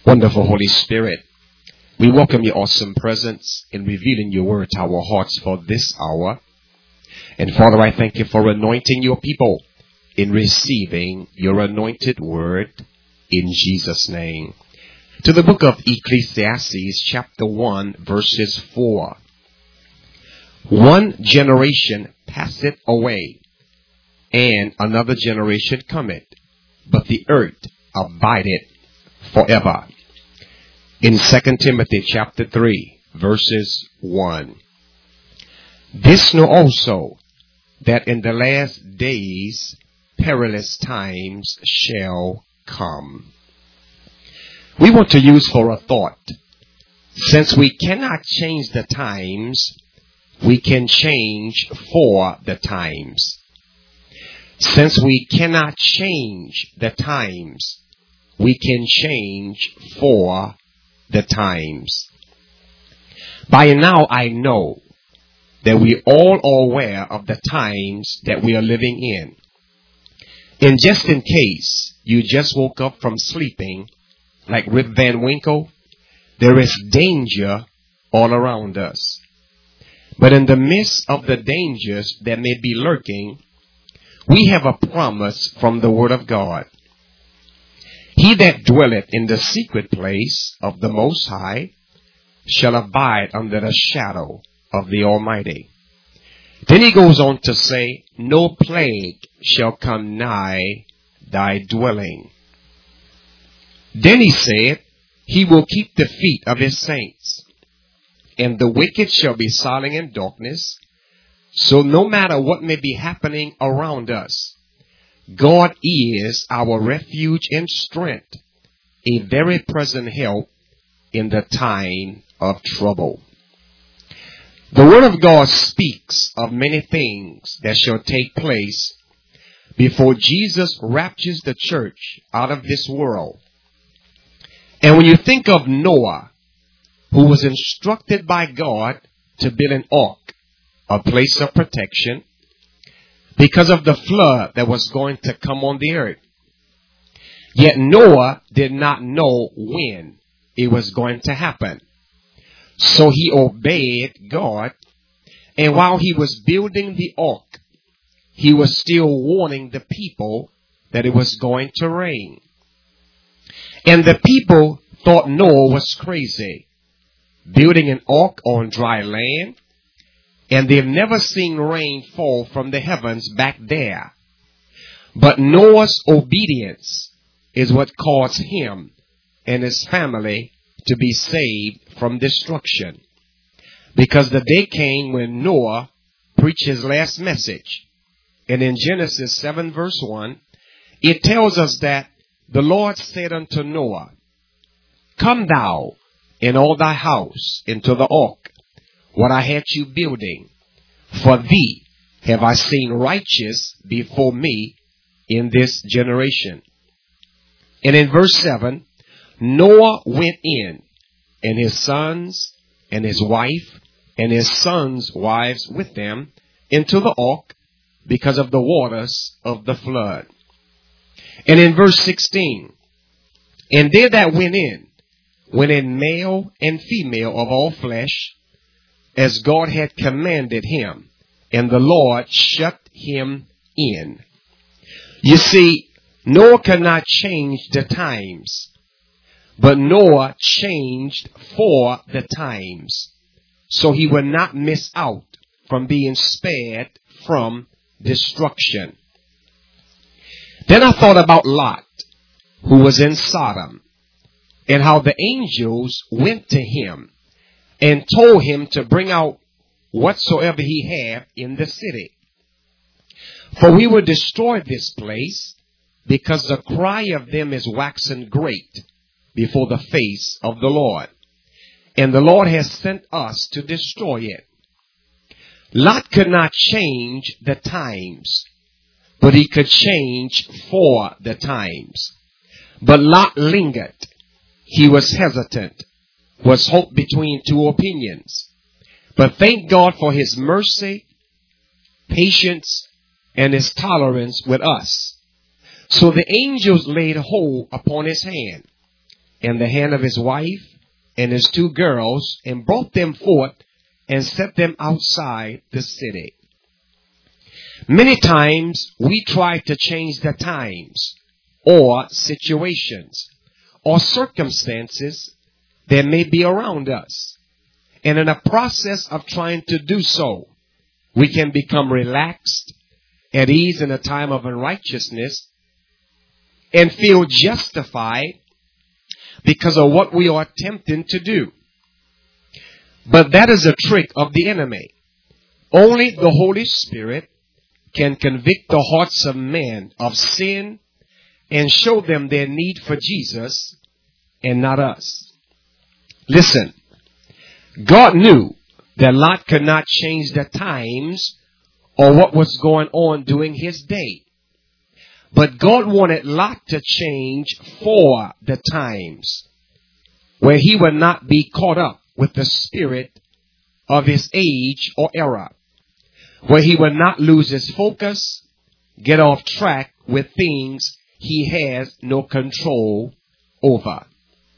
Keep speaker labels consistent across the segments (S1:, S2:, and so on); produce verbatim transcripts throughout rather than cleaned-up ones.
S1: Wonderful Holy Spirit, we welcome your awesome presence in revealing your word to our hearts for this hour. And Father, I thank you for anointing your people in receiving your anointed word in Jesus' name. To the book of Ecclesiastes, chapter one, verses four. One generation passeth away, and another generation cometh, but the earth abideth forever. In Second Timothy chapter three, verses one. This know also, that in the last days perilous times shall come. We want to use for a thought, since we cannot change the times, we can change for the times. Since we cannot change the times, we can change for the times. By now I know that we all are aware of the times that we are living in. And just in case you just woke up from sleeping, like Rip Van Winkle, there is danger all around us. But in the midst of the dangers that may be lurking, we have a promise from the Word of God. He that dwelleth in the secret place of the Most High shall abide under the shadow of the Almighty. Then he goes on to say, no plague shall come nigh thy dwelling. Then he said, he will keep the feet of his saints, and the wicked shall be silent in darkness. So no matter what may be happening around us, God is our refuge and strength, a very present help in the time of trouble. The Word of God speaks of many things that shall take place before Jesus raptures the church out of this world. And when you think of Noah, who was instructed by God to build an ark, a place of protection, because of the flood that was going to come on the earth. Yet Noah did not know when it was going to happen. So he obeyed God. And while he was building the ark, he was still warning the people that it was going to rain. And the people thought Noah was crazy, building an ark on dry land. And they've never seen rain fall from the heavens back there. But Noah's obedience is what caused him and his family to be saved from destruction. Because the day came when Noah preached his last message. And in Genesis seven verse one, it tells us that the Lord said unto Noah, come thou and all thy house into the ark, what I had you building, for thee have I seen righteous before me in this generation. And in verse seven, Noah went in, and his sons, and his wife, and his sons' wives with them, into the ark, because of the waters of the flood. And in verse sixteen, and they that went in, went in male and female of all flesh, as God had commanded him, and the Lord shut him in. You see, Noah could not change the times, but Noah changed for the times, so he would not miss out from being spared from destruction. Then I thought about Lot, who was in Sodom, and how the angels went to him and told him to bring out whatsoever he had in the city. For we will destroy this place, because the cry of them is waxen great before the face of the Lord. And the Lord has sent us to destroy it. Lot could not change the times, but he could change for the times. But Lot lingered. He was hesitant, was hope between two opinions. But thank God for his mercy, patience, and his tolerance with us. So the angels laid hold upon his hand and the hand of his wife and his two girls, and brought them forth and set them outside the city. Many times we try to change the times or situations or circumstances that may be around us. And in the process of trying to do so, we can become relaxed, at ease in a time of unrighteousness, and feel justified because of what we are attempting to do. But that is a trick of the enemy. Only the Holy Spirit can convict the hearts of men of sin and show them their need for Jesus and not us. Listen, God knew that Lot could not change the times or what was going on during his day. But God wanted Lot to change for the times, where he would not be caught up with the spirit of his age or era, where he would not lose his focus, get off track with things he has no control over.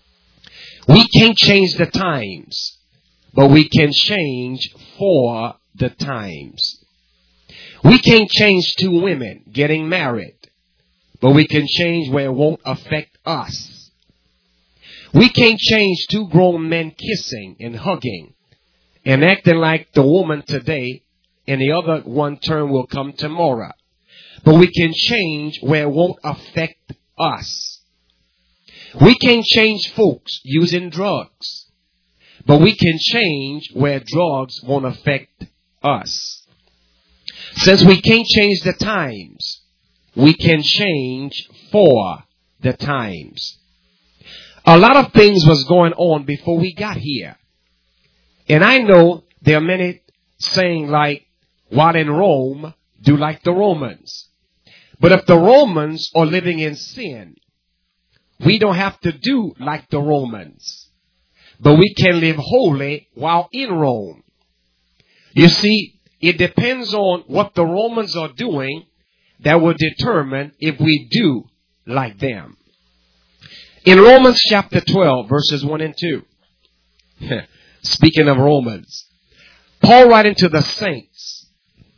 S1: We can't change the times, but we can change for the times. We can't change two women getting married, but we can change where it won't affect us. We can't change two grown men kissing and hugging and acting like the woman today and the other one turn will come tomorrow. But we can change where it won't affect us. We can't change folks using drugs, but we can change where drugs won't affect us. Since we can't change the times, we can change for the times. A lot of things was going on before we got here. And I know there are many saying like, while in Rome, do like the Romans. But if the Romans are living in sin, we don't have to do like the Romans. But we can live holy while in Rome. You see, it depends on what the Romans are doing that will determine if we do like them. In Romans chapter twelve, verses one and two, speaking of Romans, Paul writing to the saints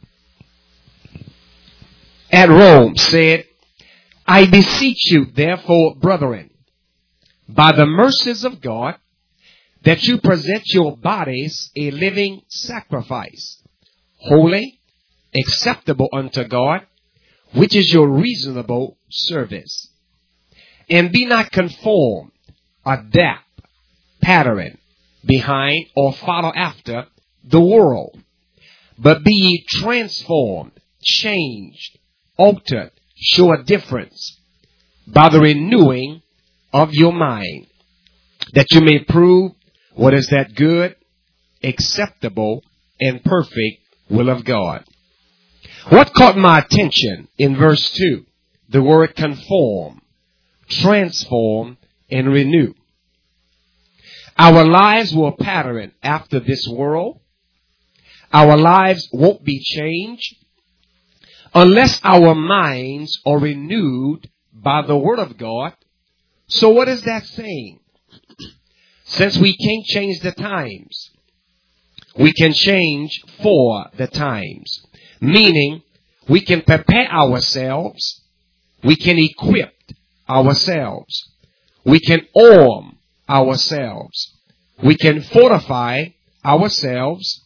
S1: at Rome said, I beseech you, therefore, brethren, by the mercies of God, that you present your bodies a living sacrifice, holy, acceptable unto God, which is your reasonable service. And be not conformed, adapt, pattern, behind, or follow after the world, but be ye transformed, changed, altered, show a difference by the renewing of your mind, that you may prove what is that good, acceptable, and perfect will of God. What caught my attention in verse two? The word conform, transform, and renew. Our lives will pattern after this world. Our lives won't be changed unless our minds are renewed by the word of God. So what is that saying? Since we can't change the times, we can change for the times. Meaning, we can prepare ourselves, we can equip ourselves, we can arm ourselves, we can fortify ourselves,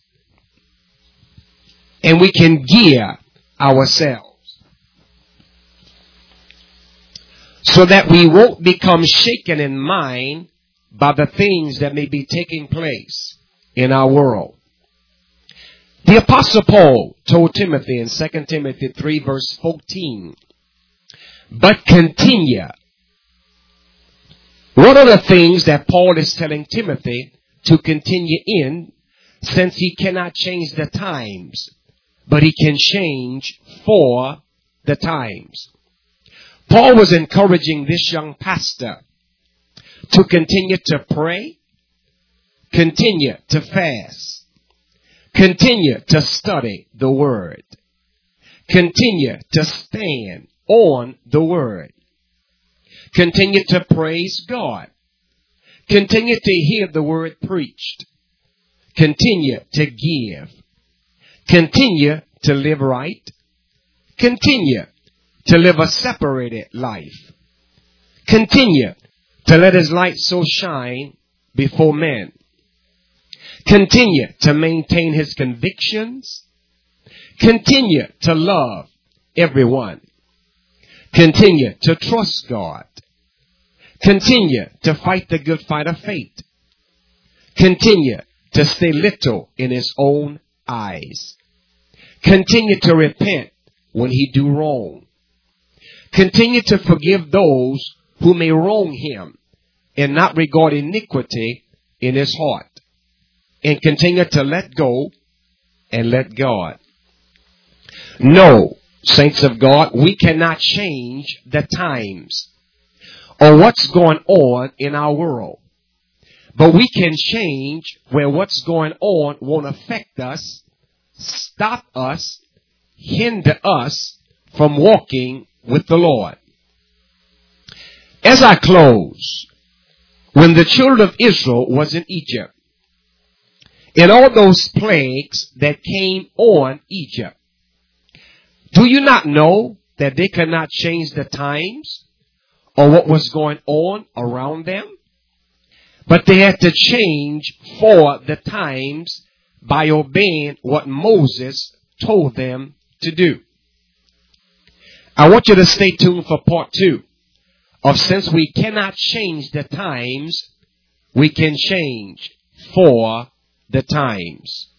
S1: and we can gear ourselves so that we won't become shaken in mind by the things that may be taking place in our world. The Apostle Paul told Timothy in Second Timothy three verse fourteen, but continue. What are the things that Paul is telling Timothy to continue in, since he cannot change the times, but he can change for the times? Paul was encouraging this young pastor to continue to pray, continue to fast, continue to study the word, continue to stand on the word, continue to praise God, Continue to hear the word preached. Continue to give. Continue to live right. Continue to live a separated life. Continue to let his light so shine before men. Continue to maintain his convictions. Continue to love everyone. Continue to trust God. Continue to fight the good fight of faith. Continue to stay little in his own eyes. Continue to repent when he do wrong. Continue to forgive those who may wrong him and not regard iniquity in his heart. And continue to let go and let God. No, saints of God, we cannot change the times or what's going on in our world. But we can change where what's going on won't affect us, stop us, hinder us from walking with the Lord. As I close, when the children of Israel was in Egypt, and all those plagues that came on Egypt, do you not know that they could not change the times or what was going on around them? But they had to change for the times by obeying what Moses told them to do. I want you to stay tuned for part two of since we cannot change the times, we can change for the times.